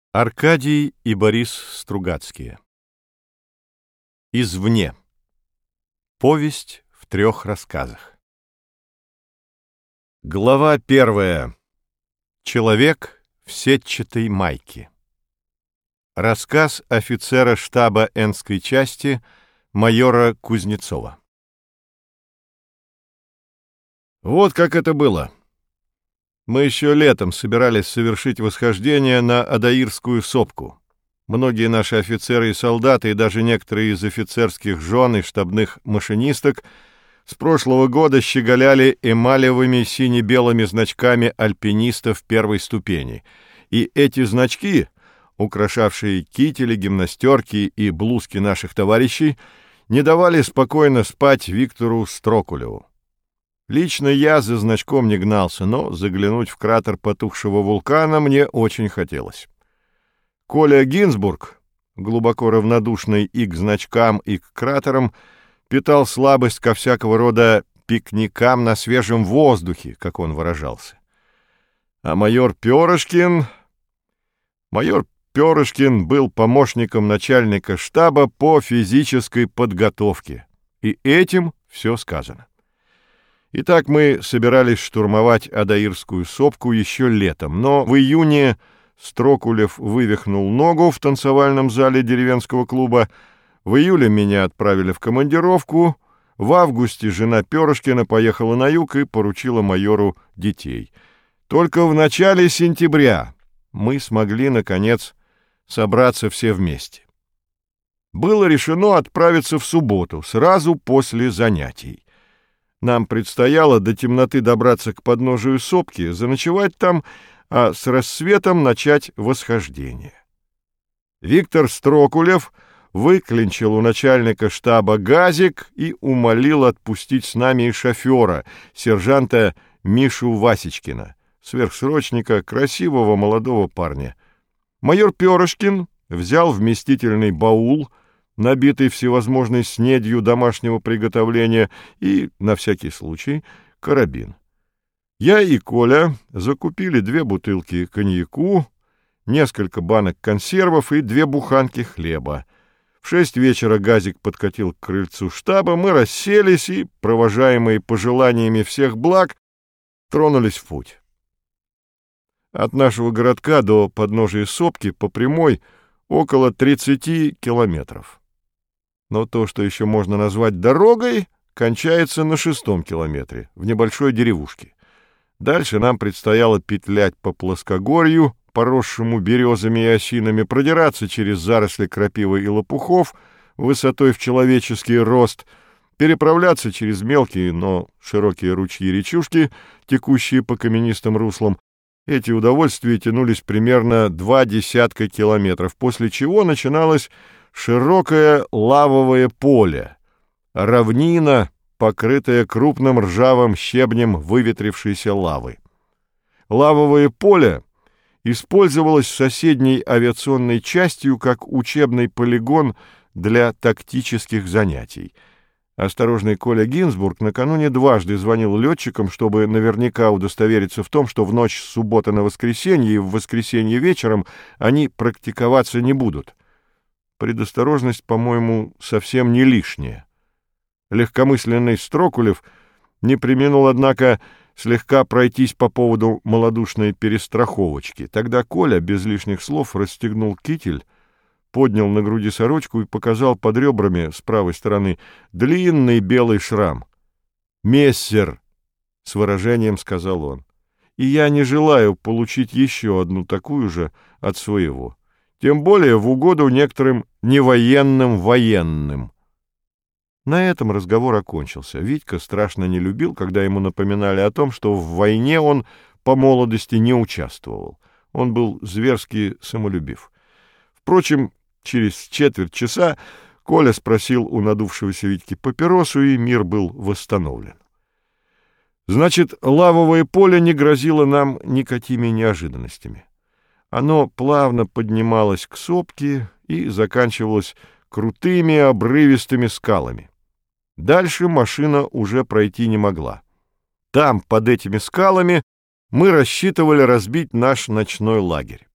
Аркадий и Борис Стругацкие. Извне. Повесть в 3 рассказах. Глава 1. Человек в сетчатой майке. Рассказ офицера штаба Энской части майора Кузнецова. Вот как это было. Мы еще летом собирались совершить восхождение на Адаирскую сопку. Многие наши офицеры и солдаты, и даже некоторые из офицерских жен и штабных машинисток с прошлого года щеголяли эмалевыми сине-белыми значками альпинистов первой ступени. И эти значки, украшавшие кители, гимнастерки и блузки наших товарищей, не давали спокойно спать Виктору Строкулеву. Лично я за значком не гнался, но заглянуть в кратер потухшего вулкана мне очень хотелось. Коля Гинзбург, глубоко равнодушный и к значкам, и к кратерам, питал слабость ко всякого рода пикникам на свежем воздухе, как он выражался. А майор Перышкин был помощником начальника штаба по физической подготовке. И этим все сказано. Итак, мы собирались штурмовать Адаирскую сопку еще летом, но в июне Строкулев вывихнул ногу в танцевальном зале деревенского клуба, в июле меня отправили в командировку, в августе жена Перышкина поехала на юг и поручила майору детей. Только в начале сентября мы смогли, наконец, собраться все вместе. Было решено отправиться в субботу, сразу после занятий. Нам предстояло до темноты добраться к подножию сопки, заночевать там, а с рассветом начать восхождение. Виктор Строкулев выклинчил у начальника штаба газик и умолил отпустить с нами и шофера, сержанта Мишу Васечкина, сверхсрочника, красивого молодого парня. Майор Перышкин взял вместительный баул, набитый всевозможной снедью домашнего приготовления, и, на всякий случай, карабин. Я и Коля закупили 2 бутылки коньяку, несколько банок консервов и 2 буханки хлеба. В 6 вечера газик подкатил к крыльцу штаба, мы расселись и, провожаемые пожеланиями всех благ, тронулись в путь. От нашего городка до подножия сопки по прямой около 30 километров. Но то, что еще можно назвать дорогой, кончается на 6-м километре, в небольшой деревушке. Дальше нам предстояло петлять по плоскогорью, поросшему березами и осинами, продираться через заросли крапивы и лопухов высотой в человеческий рост, переправляться через мелкие, но широкие ручьи-речушки, текущие по каменистым руслам. Эти удовольствия тянулись примерно 20 километров, после чего начиналось широкое лавовое поле, равнина, покрытая крупным ржавым щебнем выветрившейся лавы. Лавовое поле использовалось соседней авиационной частью как учебный полигон для тактических занятий. Осторожный Коля Гинзбург накануне дважды звонил летчикам, чтобы наверняка удостовериться в том, что в ночь с субботы на воскресенье и в воскресенье вечером они практиковаться не будут. Предосторожность, по-моему, совсем не лишняя. Легкомысленный Строкулев не преминул, однако, слегка пройтись по поводу малодушной перестраховочки. Тогда Коля без лишних слов расстегнул китель, поднял на груди сорочку и показал под ребрами с правой стороны длинный белый шрам. «Мессер», — с выражением сказал он, — «и я не желаю получить еще одну такую же от своего. Тем более в угоду некоторым невоенным военным». На этом разговор окончился. Витька страшно не любил, когда ему напоминали о том, что в войне он по молодости не участвовал. Он был зверски самолюбив. Впрочем, через четверть часа Коля спросил у надувшегося Витьки папиросу, и мир был восстановлен. Значит, лавовое поле не грозило нам никакими неожиданностями. Оно плавно поднималось к сопке и заканчивалось крутыми обрывистыми скалами. Дальше машина уже пройти не могла. Там, под этими скалами, мы рассчитывали разбить наш ночной лагерь.